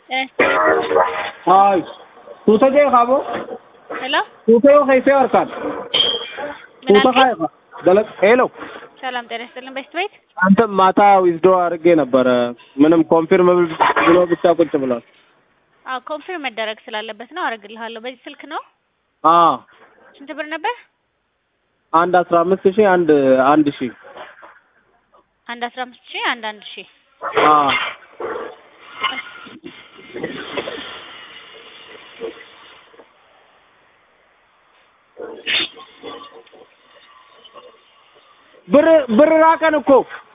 हाय तू तो क्या खाबो हेलो तू तो कैसे और कर तू तो खाएगा गलत हेलो ሰላም ጤና ይስጥልን በስት ቤት አንተ ማታ ዊዝዶ አድርጌ ነበረ ምንም ኮንፊርም ብሎ ብቻ ቁጭ ብሏል አዎ ኮንፊርም መደረግ ስላለበት ነው አረግልሃለሁ በዚህ ስልክ ነው ስንት ብር ነበር አንድ 15000 አንድ 1000 አንድ 15000 አንድ 1000 ብር ራቀን እኮ